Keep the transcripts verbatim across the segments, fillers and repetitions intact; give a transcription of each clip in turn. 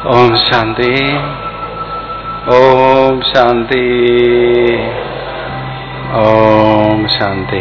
ओम शांति, ओम शांति, ओम शांति।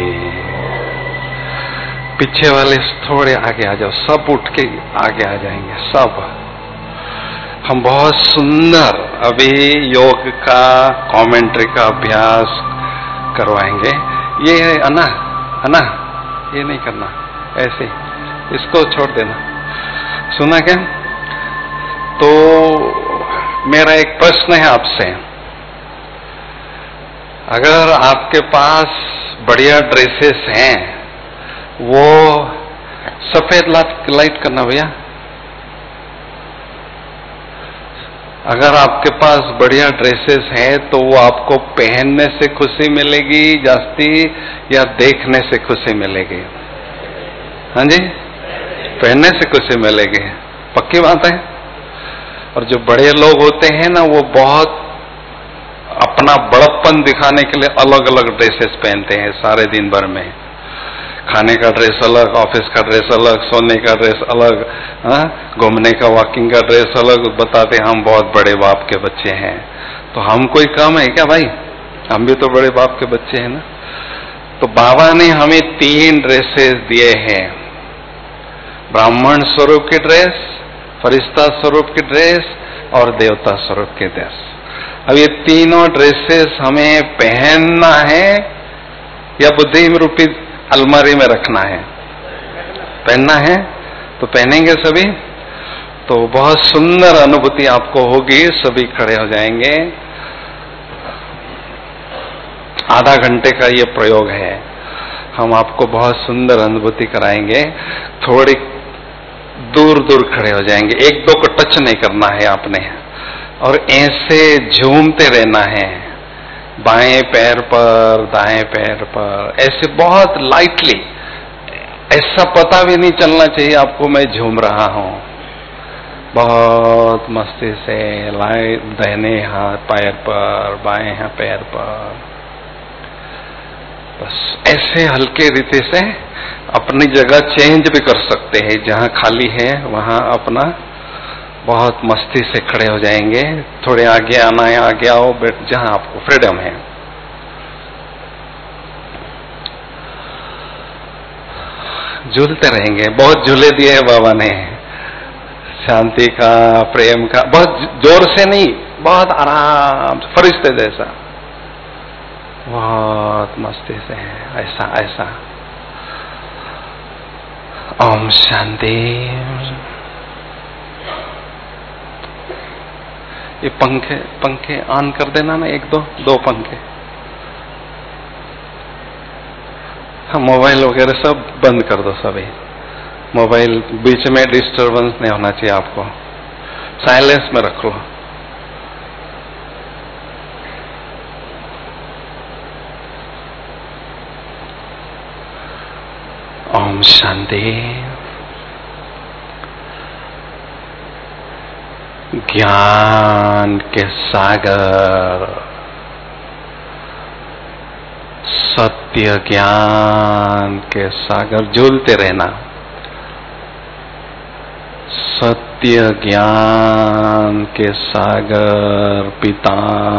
पीछे वाले थोड़े आगे आ जाओ, सब उठ के आगे आ जाएंगे सब। हम बहुत सुंदर अभी योग का कमेंट्री का अभ्यास करवाएंगे। ये है अन्ना, अन्ना ये नहीं करना, ऐसे इसको छोड़ देना। सुना क्या? तो मेरा एक प्रश्न है आपसे, अगर आपके पास बढ़िया ड्रेसेस हैं, वो सफेद लाइट लाइट करना भैया। अगर आपके पास बढ़िया ड्रेसेस हैं तो वो आपको पहनने से खुशी मिलेगी जास्ती या देखने से खुशी मिलेगी? हाँ जी, पहनने से खुशी मिलेगी, पक्की बात है। और जो बड़े लोग होते हैं ना, वो बहुत अपना बड़प्पन दिखाने के लिए अलग अलग ड्रेसेस पहनते हैं सारे दिन भर में। खाने का ड्रेस अलग, ऑफिस का ड्रेस अलग, सोने का ड्रेस अलग, घूमने का वॉकिंग का ड्रेस अलग, बताते हम बहुत बड़े बाप के बच्चे हैं। तो हम कोई कम है क्या भाई? हम भी तो बड़े बाप के बच्चे हैं ना। तो बाबा ने हमें तीन ड्रेसेस दिए हैं, ब्राह्मण स्वरूप की ड्रेस, फरिश्ता स्वरूप की ड्रेस और देवता स्वरूप की ड्रेस। अब ये तीनों ड्रेसेस हमें पहनना है या बुद्धि रूपी अलमारी में रखना है? पहनना है तो पहनेंगे सभी। तो बहुत सुंदर अनुभूति आपको होगी। सभी खड़े हो जाएंगे। आधा घंटे का ये प्रयोग है, हम आपको बहुत सुंदर अनुभूति कराएंगे। थोड़ी दूर दूर खड़े हो जाएंगे, एक दो को टच नहीं करना है आपने, और ऐसे झूमते रहना है, बाएं पैर पर दाएं पैर पर, ऐसे बहुत लाइटली। ऐसा पता भी नहीं चलना चाहिए आपको मैं झूम रहा हूं। बहुत मस्ती से लाइट, दाहिने हाथ पैर पर, बाएं हाथ पैर पर, बस ऐसे हल्के रीति से अपनी जगह चेंज भी कर सकते हैं। जहां खाली है वहां अपना बहुत मस्ती से खड़े हो जाएंगे। थोड़े आगे आना है, आगे आओ, बैठ जहां आपको फ्रीडम है। झूलते रहेंगे। बहुत झूले दिए है बाबा ने, शांति का, प्रेम का, बहुत जोर से नहीं, बहुत आराम से, फरिश्ते जैसा, बहुत मस्ती से, ऐसा ऐसा। ओम शांति। ये पंखे पंखे ऑन कर देना ना, एक दो दो पंखे। हाँ, मोबाइल वगैरह सब बंद कर दो सभी। मोबाइल बीच में डिस्टरबेंस नहीं होना चाहिए, आपको साइलेंस में रखो। ओम शांति। ज्ञान के सागर, सत्य ज्ञान के सागर, झूलते रहना। सत्य ज्ञान के सागर पिता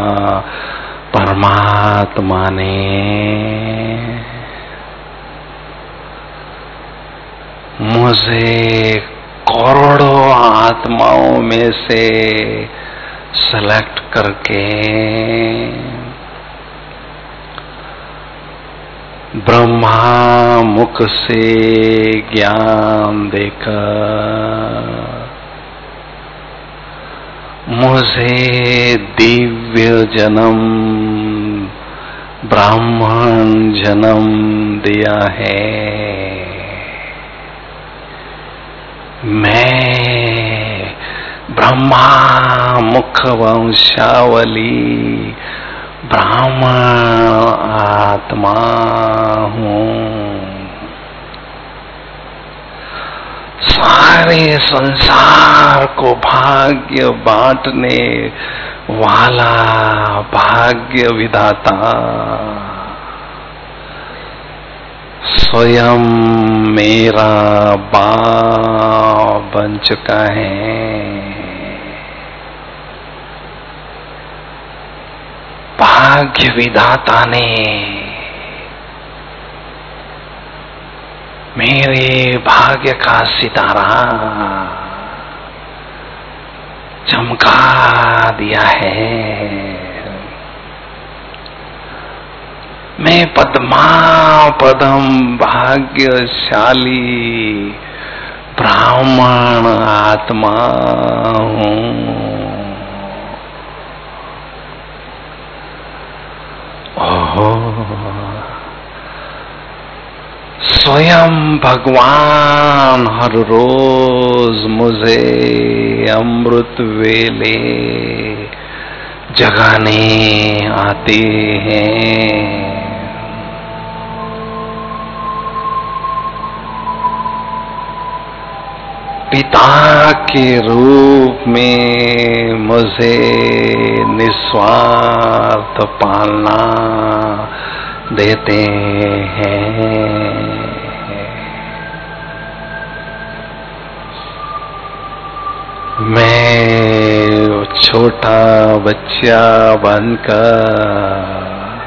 परमात्मा ने मुझे करोड़ों आत्माओं में से सेलेक्ट करके ब्रह्मा मुख से ज्ञान देकर मुझे दिव्य जन्म, ब्राह्मण जन्म दिया है। मैं ब्रह्मा मुख वंशावली ब्राह्मण आत्मा हूँ। सारे संसार को भाग्य बांटने वाला भाग्य विधाता स्वयं मेरा बाप बन चुका है। भाग्य विधाता ने मेरे भाग्य का सितारा चमका दिया है। मैं पद्मा पदम भाग्यशाली ब्राह्मण आत्मा हूँ। ओहो, स्वयं भगवान हर रोज मुझे अमृत वेले जगाने आते हैं। पिता के रूप में मुझे निस्वार्थ पालना देते हैं। मैं छोटा बच्चा बनकर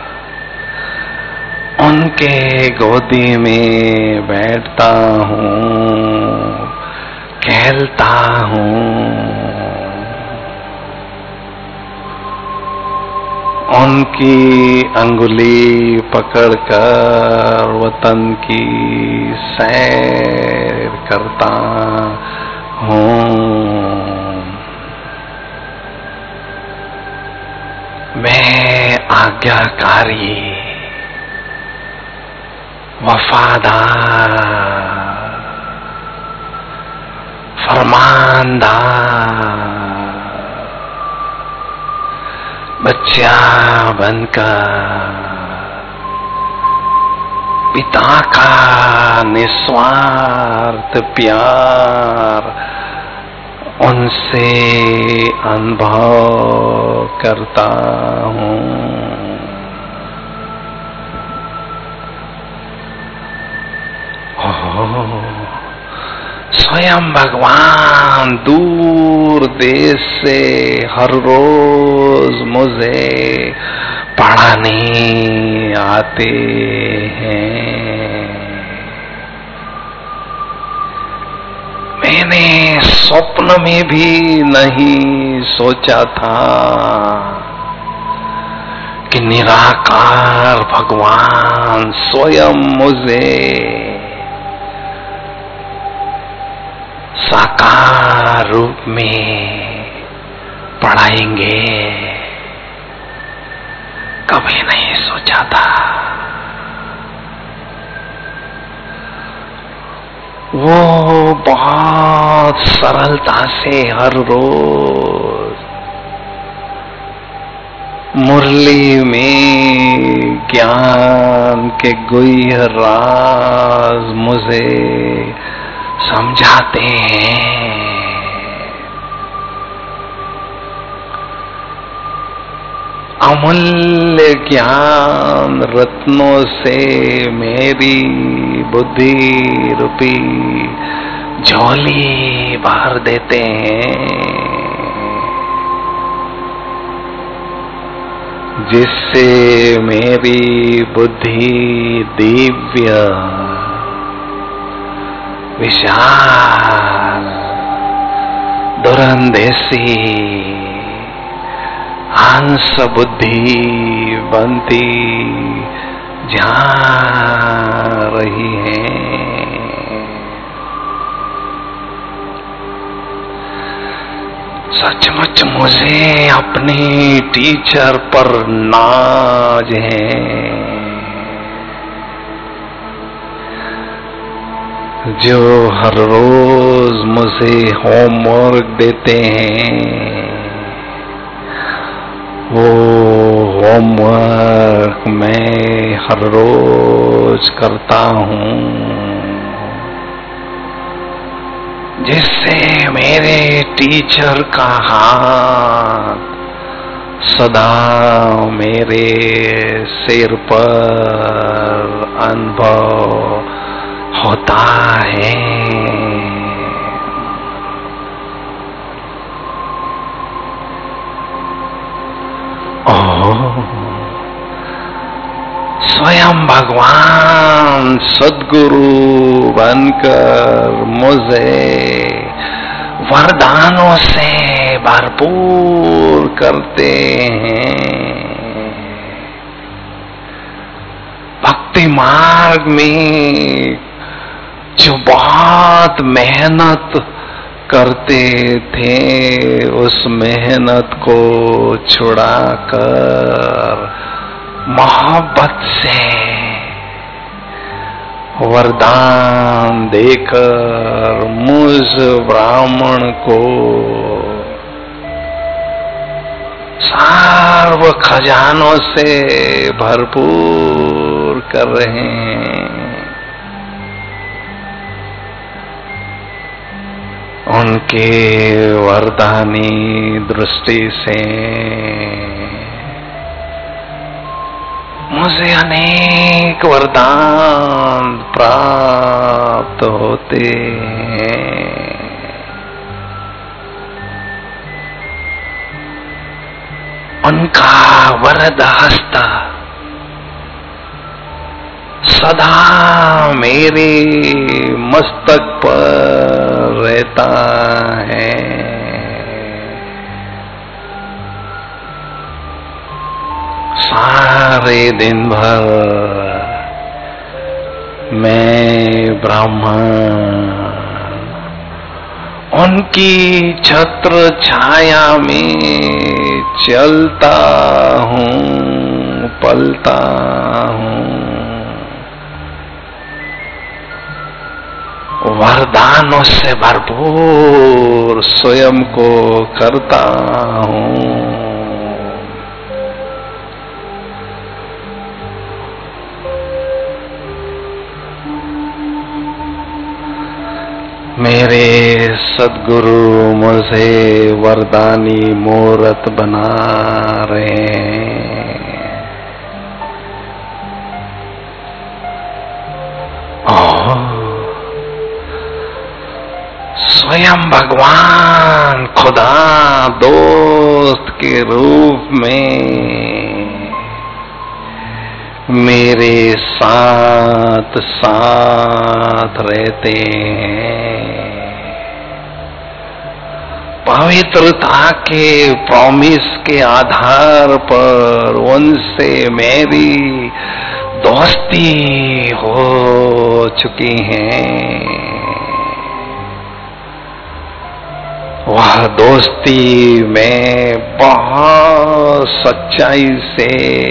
उनके गोदी में बैठता हूँ, खेलता हूँ। उनकी अंगुली पकड़कर वतन की सैर करता हूँ। मैं आज्ञाकारी, वफादार, फरमानदार बच्चा बनकर पिता का निस्वार्थ प्यार उनसे अनुभव करता हूँ। स्वयं भगवान दूर देश से हर रोज मुझे पढ़ाने आते हैं। मैंने स्वप्न में भी नहीं सोचा था कि निराकार भगवान स्वयं मुझे साकार रूप में पढ़ाएंगे। कभी नहीं सोचा था। वो बहुत सरलता से हर रोज मुरली में ज्ञान के गुह्य राज मुझे समझाते हैं। अमूल्य ज्ञान रत्नों से मेरी बुद्धि रूपी झोली भर देते हैं, जिससे मेरी बुद्धि दिव्य विशाल दुरंदेशी हंस बुद्धि बनती जा रही है। सचमुच मुझे अपने टीचर पर नाज है, जो हर रोज मुझे होमवर्क देते हैं। वो होमवर्क मैं हर रोज करता हूँ, जिससे मेरे टीचर का हाथ सदा मेरे सिर पर अनुभव होता है। ओह, भगवान सद्गुरु बनकर मुझे वरदानों से भरपूर करते हैं। भक्ति मार्ग में जो बहुत मेहनत करते थे, उस मेहनत को छुड़ाकर मोहब्बत से वरदान देकर मुझ ब्राह्मण को सर्व खजानों से भरपूर कर रहे हैं। उनके वरदानी दृष्टि से मुझे अनेक वरदान प्राप्त होते हैं। उनका वरद हस्त सदा मेरे मस्तक पर रहता है। सारे दिन भर मैं ब्राह्मण उनकी छत्र छाया में चलता हूँ, पलता हूँ। वरदानों से भरपूर स्वयं को करता हूँ। मेरे सद्गुरु मुझे वरदानी मूर्त बना रहे हैं। और स्वयं भगवान खुदा दोस्त के रूप में मेरे साथ साथ रहते हैं। पवित्रता के प्रॉमिस के आधार पर उनसे मेरी दोस्ती हो चुकी है। वह दोस्ती में बहुत सच्चाई से,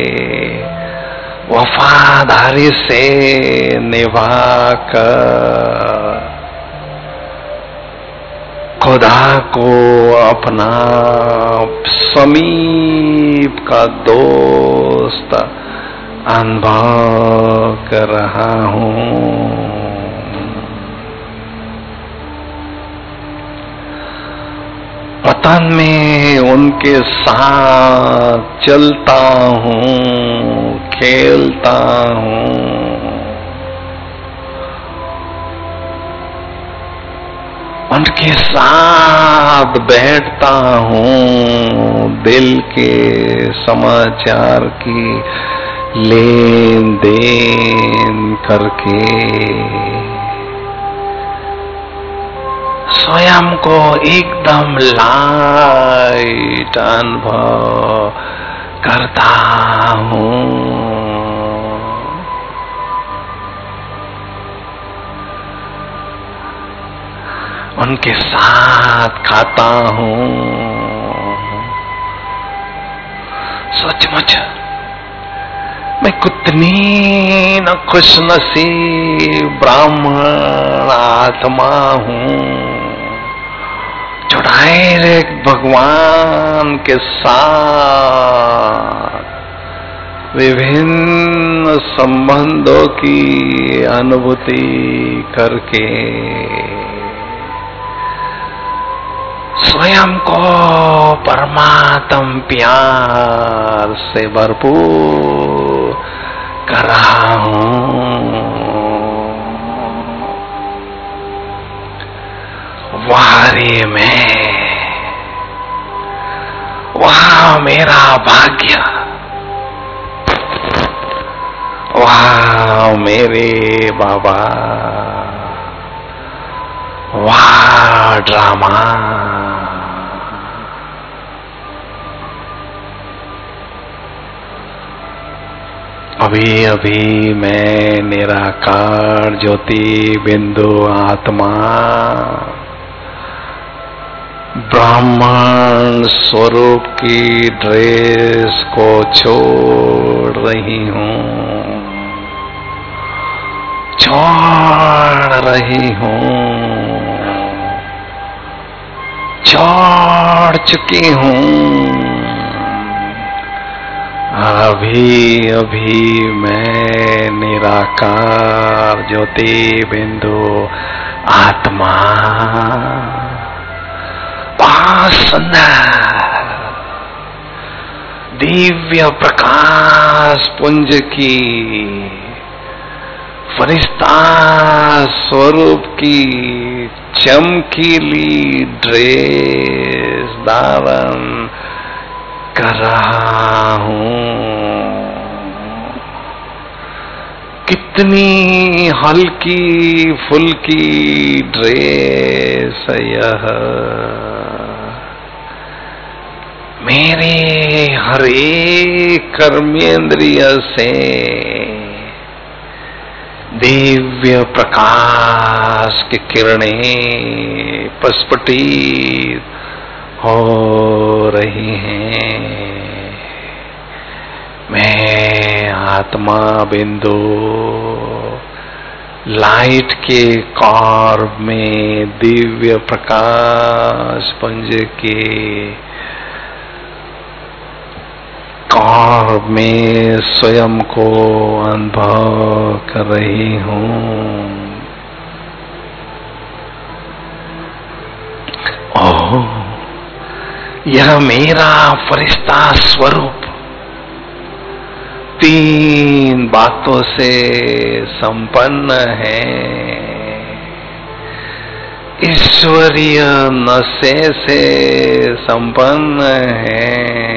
वफादारी से निभाकर खुदा को अपना समीप का दोस्त अनुभव कर रहा हूँ। पतन में उनके साथ चलता हूँ, खेलता हूँ। उनके साथ बैठता हूँ, दिल के समाचार की लेन देन करके स्वयं को एकदम लाइट अनुभव करता हूँ। उनके साथ खाता हूँ। सचमुच मैं कितनी न खुशनसीब ब्राह्मण आत्मा हूँ जो डायरेक्ट भगवान के साथ विभिन्न संबंधों की अनुभूति करके स्वयं को परमात्म प्यार से भरपूर कर रहा हूँ। वारे में वहाँ मेरा भाग्य, वहाँ मेरे बाबा, वाह ड्रामा। अभी अभी मैं निराकार ज्योति बिंदु आत्मा ब्राह्मण स्वरूप की ड्रेस को छोड़ रही हूँ, छोड़ रही हूँ, छोड़ चुकी हूँ। अभी अभी मैं निराकार ज्योति बिंदु आत्मा पासना दिव्य प्रकाश पुंज की फरिश्ता स्वरूप की चमकीली ड्रेस धारण कर रहा हूँ। कितनी हल्की फुल्की ड्रेस यह, मेरे हर एक कर्मेंद्रिय से दिव्य प्रकाश की किरणें प्रस्फुटित हो रही हैं। मैं आत्मा बिंदु लाइट के कॉर्ब में दिव्य प्रकाश पुंज के कॉर्ब में स्वयं को अनुभव कर रही हूँ। ओह, यह मेरा फरिश्ता स्वरूप तीन बातों से संपन्न है। ईश्वरीय नशे से संपन्न है,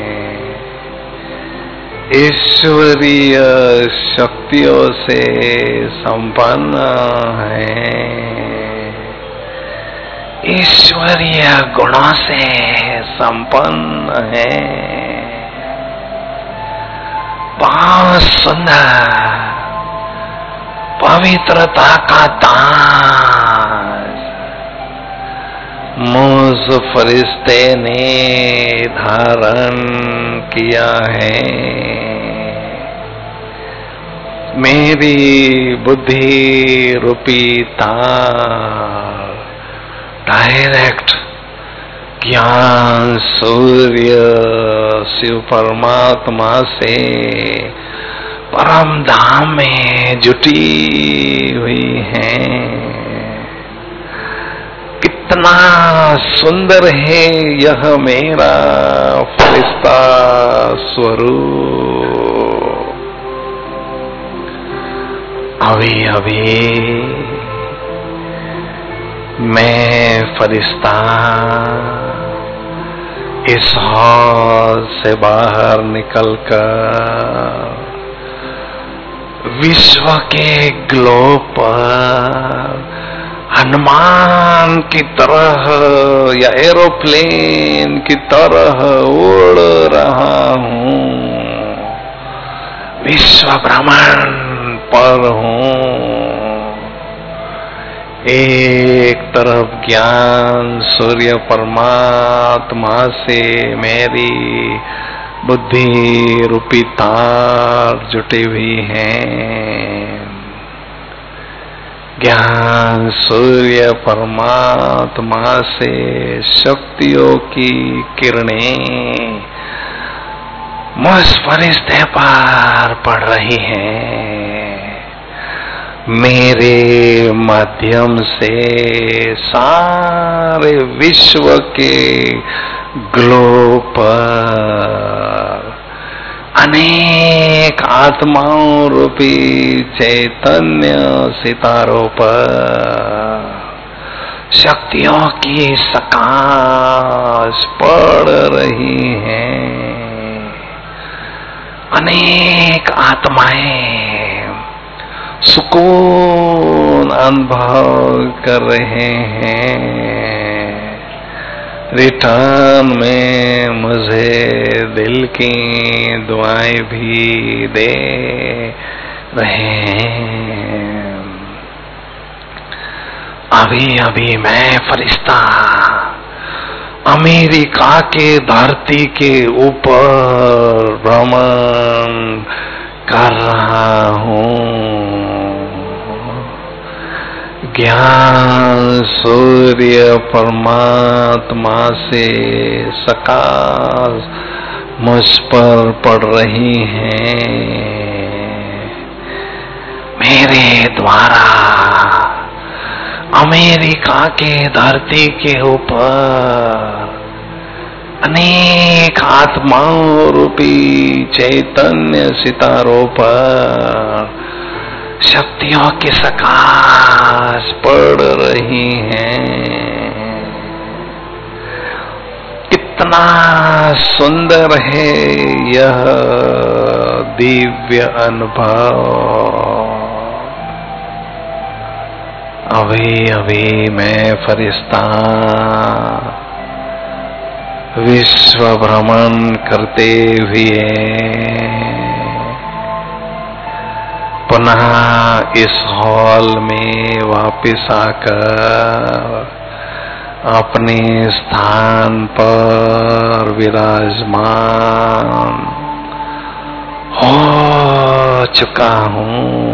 ईश्वरीय शक्तियों से संपन्न है, ईश्वरीय गुणों से संपन्न है। बहुत सुंदर पवित्रता का ताज मुझ फरिश्ते ने धारण किया है। मेरी बुद्धि रूपी तार डायरेक्ट ज्ञान सूर्य शिव परमात्मा से परम धाम में जुटी हुई है। कितना सुंदर है यह मेरा फरिश्ता स्वरूप। अभी अभी मैं फरिश्ता इस हॉल से बाहर निकलकर विश्व के ग्लोब पर हनुमान की तरह या एरोप्लेन की तरह उड़ रहा हूँ। विश्व भ्रमण पर हूँ। एक तरफ ज्ञान सूर्य परमात्मा से मेरी बुद्धि रूपी तार जुटी हुई है। ज्ञान सूर्य परमात्मा से शक्तियों की किरणें मुझ फरिश्ते पर पड़ रही हैं। मेरे माध्यम से सारे विश्व के ग्लोब पर अनेक आत्माओं रूपी चैतन्य सितारों पर शक्तियों की सकाश पड़ रही है। अनेक आत्माएं सुकून अनुभव कर रहे हैं। रिटर्न में मुझे दिल की दुआएं भी दे रहे हैं। अभी अभी मैं फरिश्ता अमेरिका के धरती के ऊपर भ्रमण कर रहा हूँ। ज्ञान सूर्य परमात्मा से सकाश मुझ पर पड़ रही हैं। मेरे द्वारा अमेरिका के धरती के ऊपर अनेक आत्माओं रूपी चैतन्य सितारों पर शक्तियों की सकाश पड़ रही हैं। कितना सुंदर है यह दिव्य अनुभव। अभी अभी मैं फरिश्ता विश्व भ्रमण करते हुए पुनः इस हॉल में वापस आकर अपने स्थान पर विराजमान हो चुका हूँ।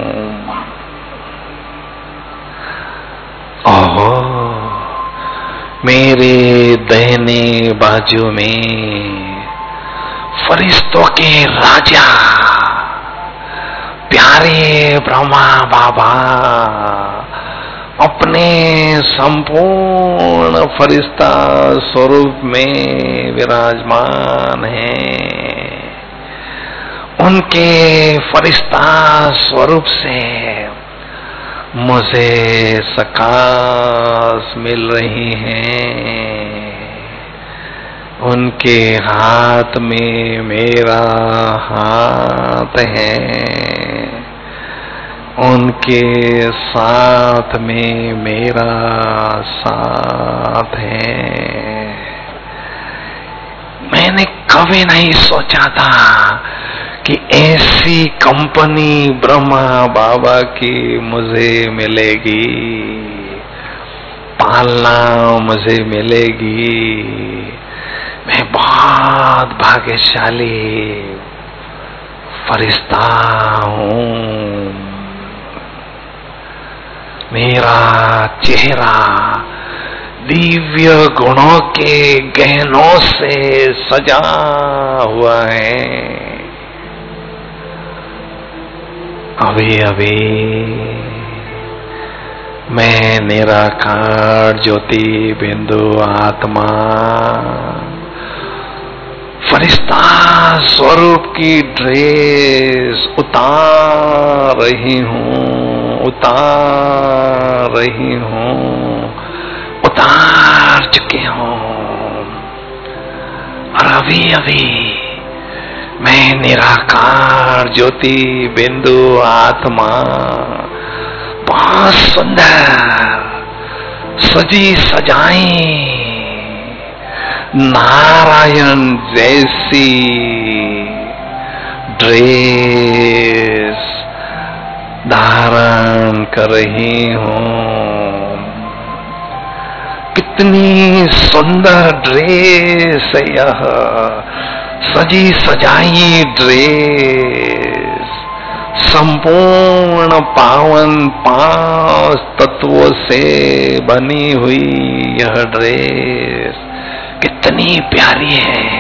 ओहो, मेरे दाहिने बाजू में फरिश्तों के राजा प्यारे ब्रह्मा बाबा अपने संपूर्ण फरिश्ता स्वरूप में विराजमान हैं। उनके फरिश्ता स्वरूप से मुझे सकाश मिल रही हैं। उनके हाथ में मेरा हाथ है, उनके साथ में मेरा साथ है। मैंने कभी नहीं सोचा था कि ऐसी कंपनी ब्रह्मा बाबा की मुझे मिलेगी, पालना मुझे मिलेगी। मैं बहुत भाग्यशाली फरिश्ता हूँ। मेरा चेहरा दिव्य गुणों के गहनों से सजा हुआ है। अभी अभी मैं निराकार ज्योति बिंदु आत्मा फरिश्ता स्वरूप की ड्रेस उतार रही हूँ, उतार रही हूँ, उतार चुकी हूँ। और अभी अभी मैं निराकार ज्योति बिंदु आत्मा बहुत सुंदर सजी सजाई नारायण जैसी ड्रेस धारण कर रही हूँ। कितनी सुंदर ड्रेस है यह, सजी सजाई ड्रेस, संपूर्ण पावन पांच तत्वों से बनी हुई यह ड्रेस कितनी प्यारी है।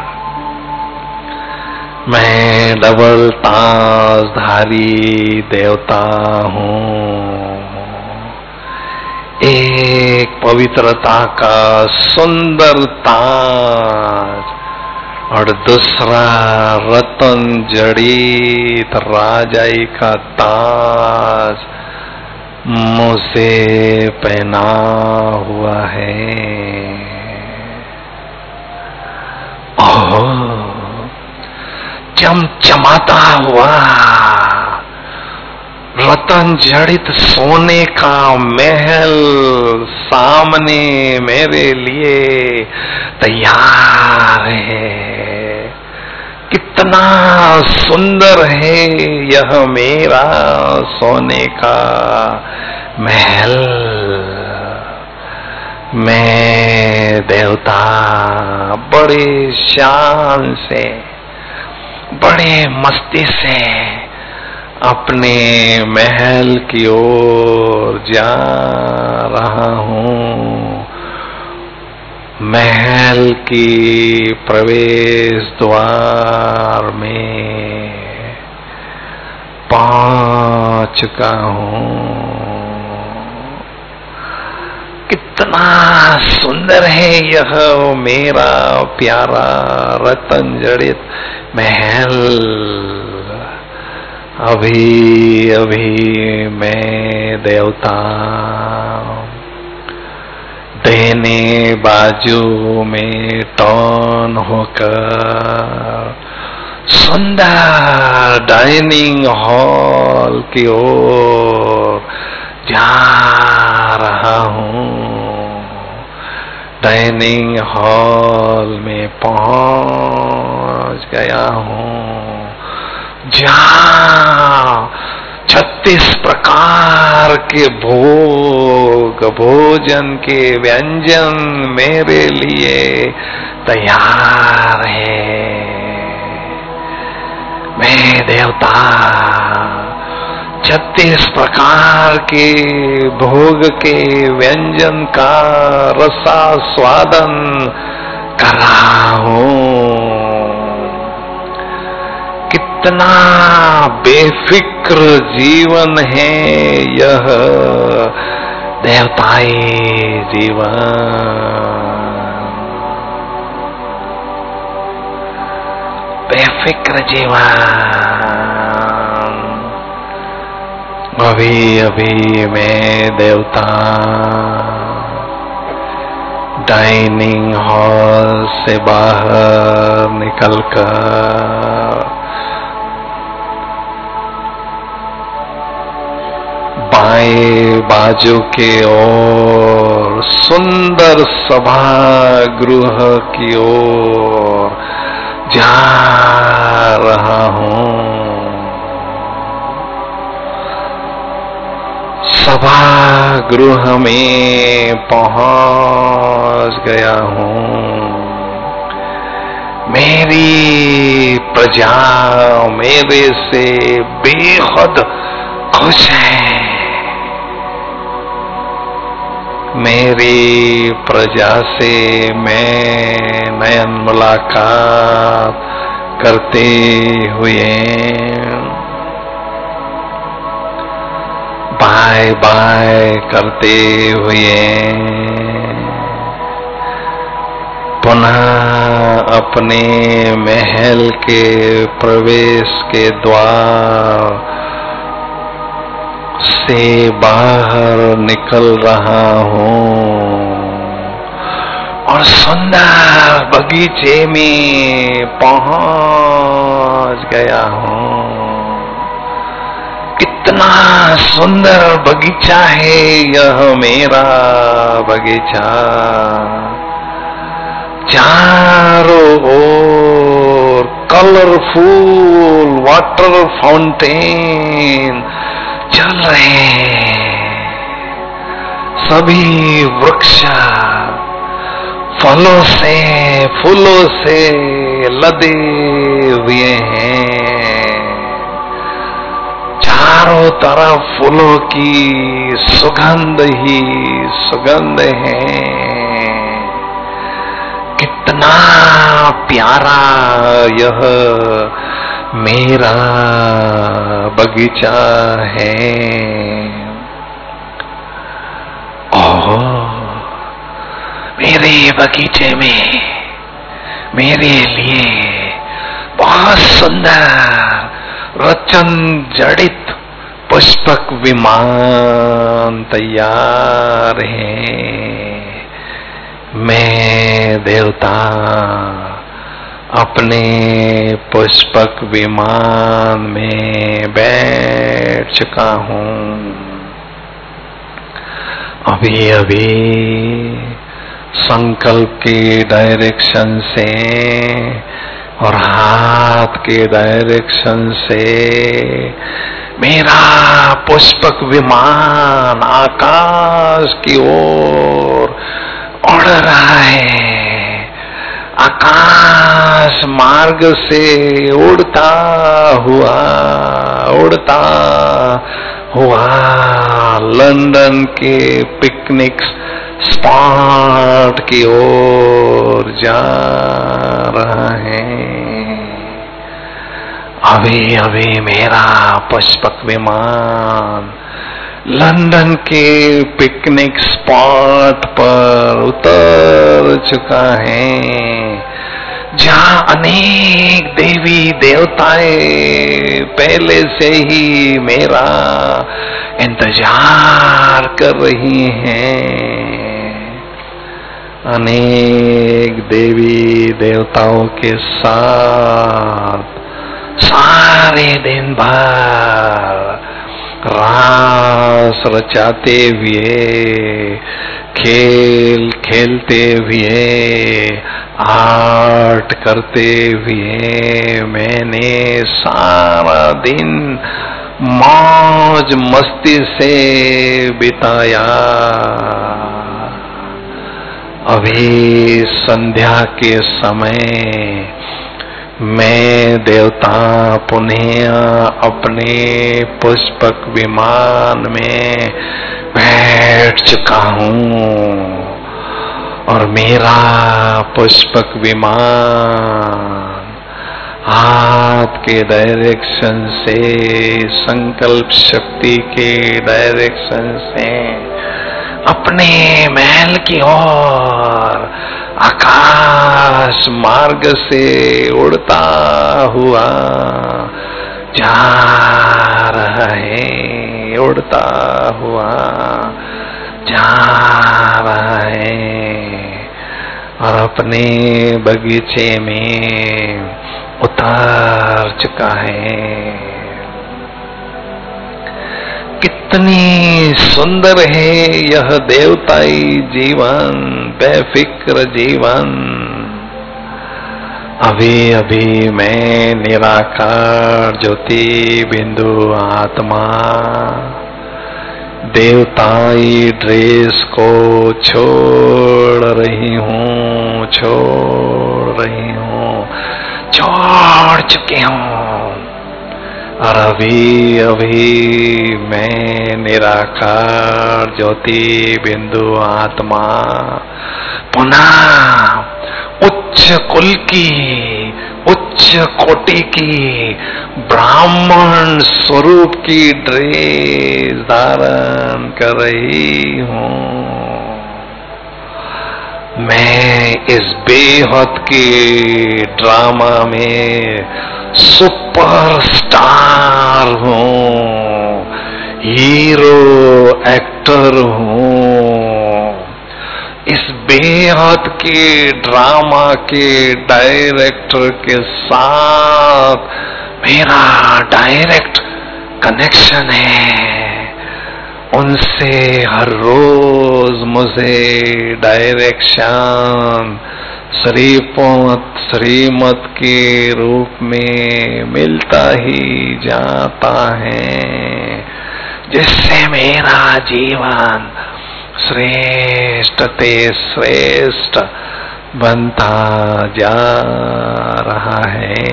मैं डबल ताजधारी देवता हूँ। एक पवित्रता का सुंदर ताज और दूसरा रतन जड़ित राजाई का ताज मुझे पहना हुआ है। ओह, चमचमाता हुआ रतन जड़ित सोने का महल सामने मेरे लिए तैयार है। कितना सुंदर है यह मेरा सोने का महल। मैं देवता बड़े शान से, बड़े मस्ती से अपने महल की ओर जा रहा हूँ। महल की प्रवेश द्वार में पहुंच चुका हूँ। कितना सुंदर है यह मेरा प्यारा रतन जड़ित महल। अभी अभी मैं देवता दाहिने बाजू में टर्न होकर सुंदर डाइनिंग हॉल की ओर जा रहा हूँ। डाइनिंग हॉल में पहुंच गया हूँ, जहाँ छत्तीस प्रकार के भोग भोजन के व्यंजन मेरे लिए तैयार है। मैं देवता छत्तीस प्रकार के भोग के व्यंजन का रसास्वादन कर रहा हूँ। कितना बेफिक्र जीवन है यह देवताई जीवन। बेफिक्र जीवन। अभी अभी मैं देवता डाइनिंग हॉल से बाहर निकलकर बाएं बाजू के ओर सुंदर सभागृह की ओर जा रहा हूँ। सभागृह में पहुंच गया हूँ। मेरी प्रजा मेरे से बेहद खुश है। मेरी प्रजा से मैं नयन मुलाकात करते हुए बाय बाय करते हुए पुनः अपने महल के प्रवेश के द्वार से बाहर निकल रहा हूँ और सुंदर बगीचे में पहुंच गया हूँ। कितना सुंदर बगीचा है यह मेरा बगीचा। चारों ओर कलरफुल वाटर फाउंटेन चल रहे हैं। सभी वृक्ष फलों से फूलों से लदे हुए हैं। चारों तरफ फूलों की सुगंध ही सुगंध है। कितना प्यारा यह मेरा बगीचा है। ओह, मेरे बगीचे में मेरे लिए बहुत सुंदर रचन जड़ित पुष्पक विमान तैयार है। मैं देवता अपने पुष्पक विमान में बैठ चुका हूँ। अभी अभी संकल्प की डायरेक्शन से और हाथ के डायरेक्शन से मेरा पुष्पक विमान आकाश की ओर उड़ रहा है। आकाश मार्ग से उड़ता हुआ उड़ता हुआ लंदन के पिकनिक स्पॉट की ओर जा रहा है। अभी अभी मेरा पुष्पक विमान लंदन के पिकनिक स्पॉट पर उतर चुका है, जहां अनेक देवी देवताएं पहले से ही मेरा इंतजार कर रही हैं। अनेक देवी देवताओं के साथ सारे दिन भर रास रचाते हुए, खेल खेलते हुए, आर्ट करते हुए मैंने सारा दिन मौज मस्ती से बिताया। अभी संध्या के समय मैं देवता पुनः अपने पुष्पक विमान में बैठ चुका हूँ और मेरा पुष्पक विमान हाथ के डायरेक्शन से, संकल्प शक्ति के डायरेक्शन से अपने महल की ओर आकाश मार्ग से उड़ता हुआ जा रहा है, उड़ता हुआ जा रहा है और अपने बगीचे में उतर चुका है। कितनी सुंदर है यह देवताई जीवन, बेफिक्र जीवन। अभी अभी मैं निराकार ज्योति बिंदु आत्मा देवताई ड्रेस को छोड़ रही हूँ, छोड़ रही हूँ, छोड़ चुके हूँ और अभी अभी मैं निराकार ज्योति बिंदु आत्मा पुनः उच्च कुल की, उच्च कोटि की ब्राह्मण स्वरूप की ड्रेस धारण कर रही हूँ। मैं इस बेहद के ड्रामा में सुपरस्टार हूँ, हीरो एक्टर हूँ। इस बेहद के ड्रामा के डायरेक्टर के साथ मेरा डायरेक्ट कनेक्शन है। उनसे हर रोज मुझे डायरेक्शन श्रीमत श्रीमत के रूप में मिलता ही जाता है, जिससे मेरा जीवन श्रेष्ठ ते श्रेष्ठ बनता जा रहा है।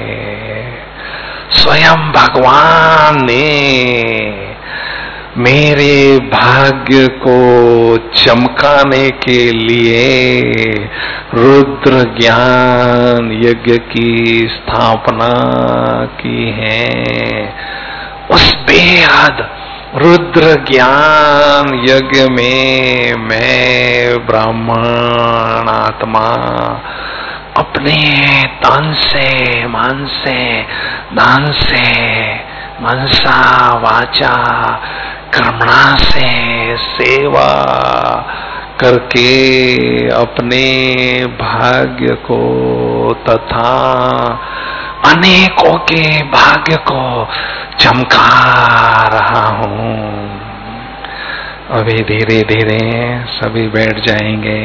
स्वयं भगवान ने मेरे भाग्य को चमकाने के लिए रुद्र ज्ञान यज्ञ की स्थापना की है। उस बेहद रुद्र ज्ञान यज्ञ में मैं ब्राह्मण आत्मा अपने तन से, मन से, धन से, मनसा वाचा कर्मणा से सेवा करके अपने भाग्य को तथा अनेकों के भाग्य को चमका रहा हूं। अभी धीरे धीरे सभी बैठ जाएंगे,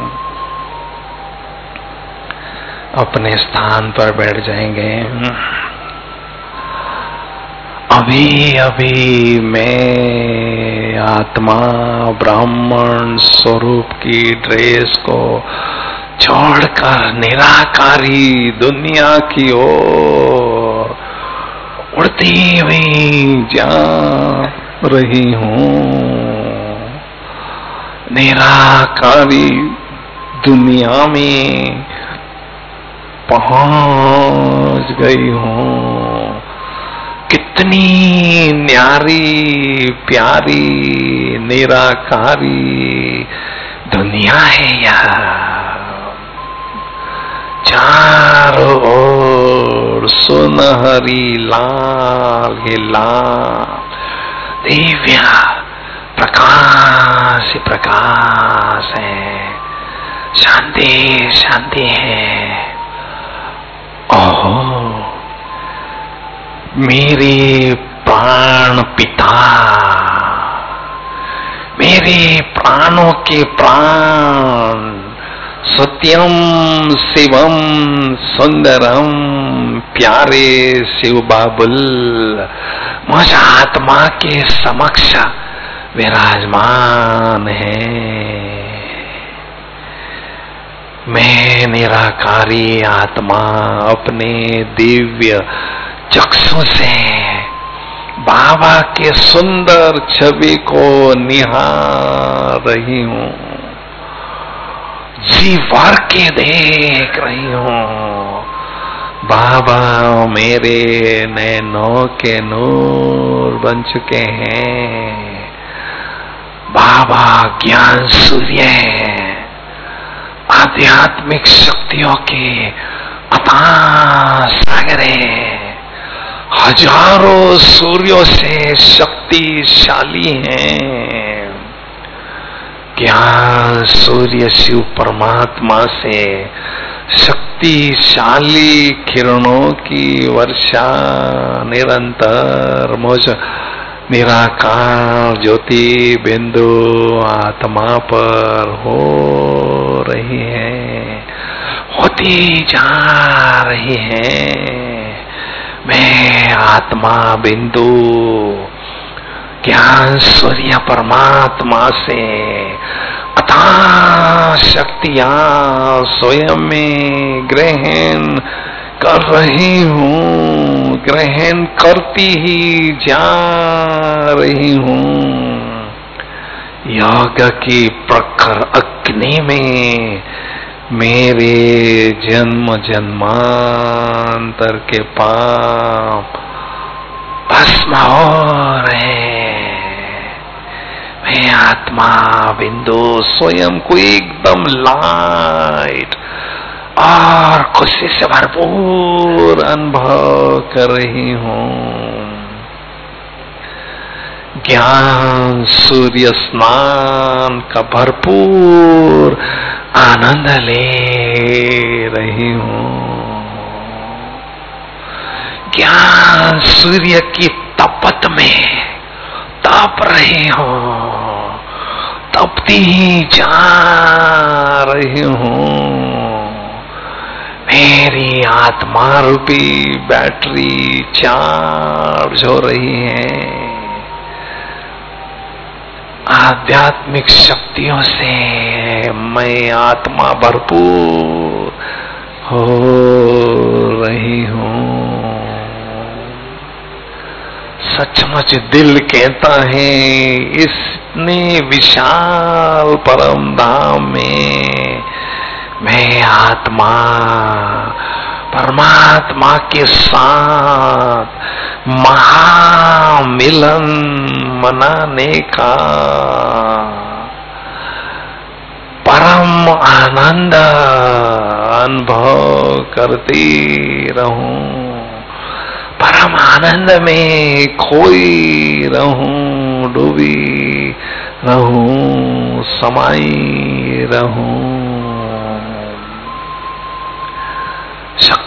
अपने स्थान पर बैठ जाएंगे। अभी अभी मैं आत्मा ब्राह्मण स्वरूप की ड्रेस को छोड़कर निराकारी दुनिया की ओर उड़ती हुई जा रही हूँ। निराकारी दुनिया में पहुंच गई हूँ। कितनी न्यारी प्यारी निराकारी दुनिया है यह। चारों ओर सुनहरी लाल ही लाल दिव्य प्रकाश ही प्रकाश है, शांति शांति है। ओहो, मेरे प्राण पिता, मेरे प्राणों के प्राण, सत्यम शिवम सुंदरम प्यारे शिव बाबुल मुझ आत्मा के समक्ष विराजमान है। मैं निराकारी आत्मा अपने दिव्य चक्षु से बाबा के सुंदर छवि को निहार रही हूँ, जी भर के देख रही हूँ। बाबा मेरे नैनों के नूर बन चुके हैं। बाबा ज्ञान सूर्य है, आध्यात्मिक शक्तियों के अथाह सागर है, हजारों सूर्यों से शक्तिशाली हैं। ज्ञान सूर्य शिव परमात्मा से शक्तिशाली किरणों की वर्षा निरंतर मुझ निराकार ज्योति बिंदु आत्मा पर हो रही है, होती जा रही है। मैं आत्मा बिंदु ज्ञान सूर्य परमात्मा से अथाह शक्तियां स्वयं में ग्रहण कर रही हूँ, ग्रहण करती ही जा रही हूँ। योग की प्रखर अग्नि में मेरे जन्म जन्मांतर के पाप भस्म हो रहे। मैं आत्मा बिंदु स्वयं को एकदम लाइट और खुशी से भरपूर अनुभव कर रही हूँ। ज्ञान सूर्य स्नान का भरपूर आनंद ले रही हूँ। ज्ञान सूर्य की तपत में तप रही हूँ, तपती ही जा रही हूँ। मेरी आत्मा रूपी बैटरी चार्ज हो रही है। आध्यात्मिक शक्तियों से मैं आत्मा भरपूर हो रही हूँ। सचमुच दिल कहता है इतने विशाल परम धाम में मैं आत्मा परमात्मा के साथ महामिलन मनाने का परम आनंद अनुभव करती रहूं, परम आनंद में खोई रहूं, डूबी रहूं, समाई रहूं।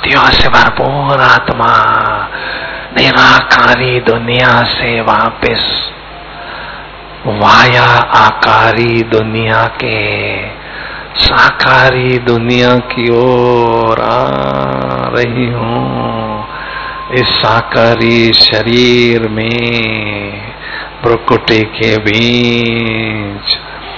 शक्तियों से भरपूर आत्मा निराकारी दुनिया से वापस वाया आकारी दुनिया के साकारी दुनिया की ओर आ रही हूँ। इस साकारी शरीर में भ्रुकुटी के बीच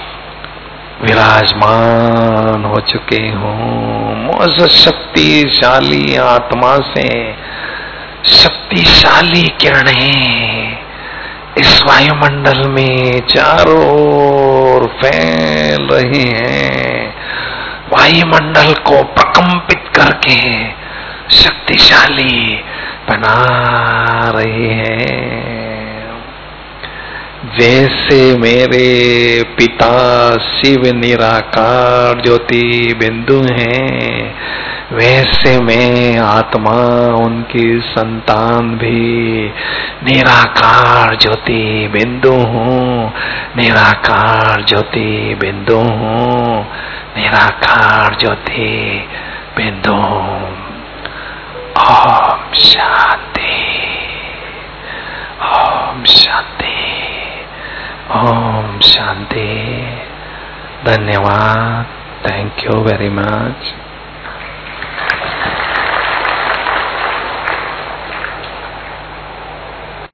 विराजमान हो चुके हूँ। उस शक्तिशाली आत्मा से शक्तिशाली किरणें इस वायुमंडल में चारों ओर फैल रही हैं। वायुमंडल को प्रकंपित करके शक्तिशाली बना रही है। जैसे मेरे पिता शिव निराकार ज्योति बिंदु हैं, वैसे मैं आत्मा उनकी संतान भी निराकार ज्योति बिंदु हूँ। निराकार ज्योति बिंदु हूँ। निराकार ज्योति बिंदु हूँ। ओम शांति। ओम शांति। ओम शांति। धन्यवाद। Thank you very much.